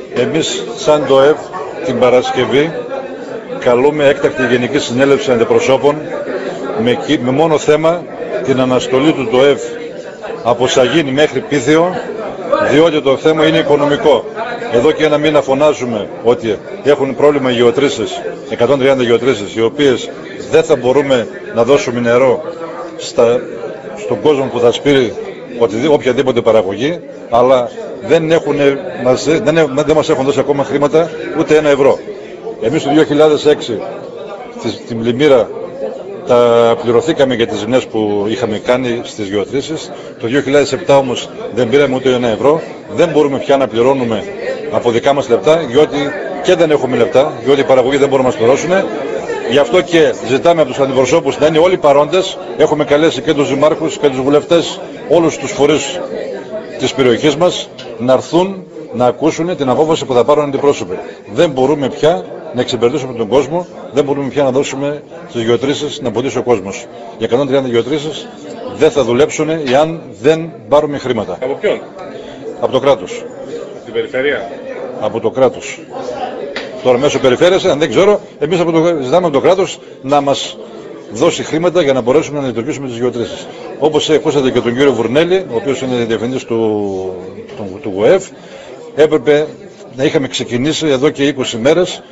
Εμείς σαν το ΕΒ την Παρασκευή καλούμε έκτακτη Γενική Συνέλευση Αντιπροσώπων με μόνο θέμα την αναστολή του ΤΟΕΒ από Σαγίνη μέχρι Πίθιο, διότι το θέμα είναι οικονομικό. Εδώ και ένα μήνα φωνάζουμε ότι έχουν πρόβλημα γεωτρήσεις, 130 γεωτρήσεις, οι οποίες δεν θα μπορούμε να δώσουμε νερό στον κόσμο που θα σπείρει οποιαδήποτε παραγωγή, αλλά δεν μας έχουν δώσει ακόμα χρήματα ούτε ένα ευρώ. Εμείς το 2006 στην Πλημμύρα τα πληρωθήκαμε για τις ζημιές που είχαμε κάνει στις γεωτρήσεις. Το 2007 όμως δεν πήραμε ούτε ένα ευρώ. Δεν μπορούμε πια να πληρώνουμε από δικά μας λεπτά, διότι και δεν έχουμε λεπτά, διότι οι παραγωγοί δεν μπορούν να μας πληρώσουν. Γι' αυτό και ζητάμε από τους αντιπροσώπους να είναι όλοι παρόντες. Έχουμε καλέσει και τους δημάρχους και τους βουλευτές, όλους τους φορείς της περιοχής μας, να έρθουν να ακούσουν την απόφαση που θα πάρουν αντιπρόσωποι. Δεν μπορούμε πια να εξυπηρετήσουμε τον κόσμο, δεν μπορούμε πια να δώσουμε τις γεωτρήσεις να ποτίσει ο κόσμος. Για 130 γεωτρήσεις δεν θα δουλέψουν εάν δεν πάρουμε χρήματα. Από ποιον? Από το κράτος. Την περιφέρεια? Από το κράτος. Τώρα μέσω περιφέρειας, αν δεν ξέρω, εμείς ζητάμε από το κράτος να μας δώσει χρήματα για να μπορέσουμε να λειτουργήσουμε τις γεωτρήσεις. Όπως ακούσατε και τον κύριο Βουρνέλη, ο οποίος είναι διευθυντής του ΓΟΕΒ, έπρεπε να είχαμε ξεκινήσει εδώ και 20 μέρες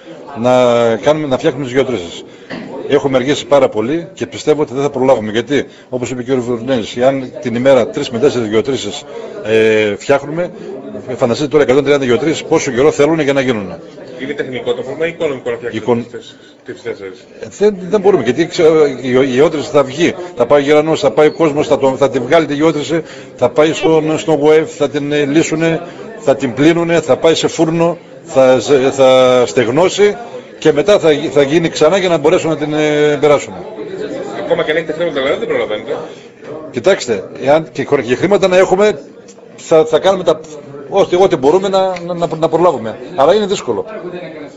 να φτιάχνουμε τις γεωτρήσεις. Έχουμε αργήσει πάρα πολύ και πιστεύω ότι δεν θα προλάβουμε. Γιατί, όπως είπε ο κ. Βουρνέλης, αν την ημέρα 3 με 4 γεωτρήσεις φτιάχνουμε, φανταστείτε τώρα 130 γεωτρήσεις πόσο καιρό θέλουν για να γίνουν. Είναι τεχνικό το πρόβλημα ή οικονομικό να φτιάξουμε τις 4? Δεν μπορούμε, γιατί η γεώτρηση θα βγει, θα πάει ο γερανός, θα πάει ο κόσμος, θα τη βγάλει τη γεώτρηση, θα πάει στον ΓΟΕΒ, θα την λύσουν, θα την πλύνουνε, θα πάει σε φούρνο, θα στεγνώσει και μετά θα γίνει ξανά για να μπορέσουν να την περάσουν. Ακόμα και αν έχετε χρήματα δηλαδή δεν προλαβαίνετε? Κοιτάξτε, εάν και χρήματα να έχουμε, θα κάνουμε ό,τι μπορούμε να προλάβουμε. Αλλά είναι δύσκολο.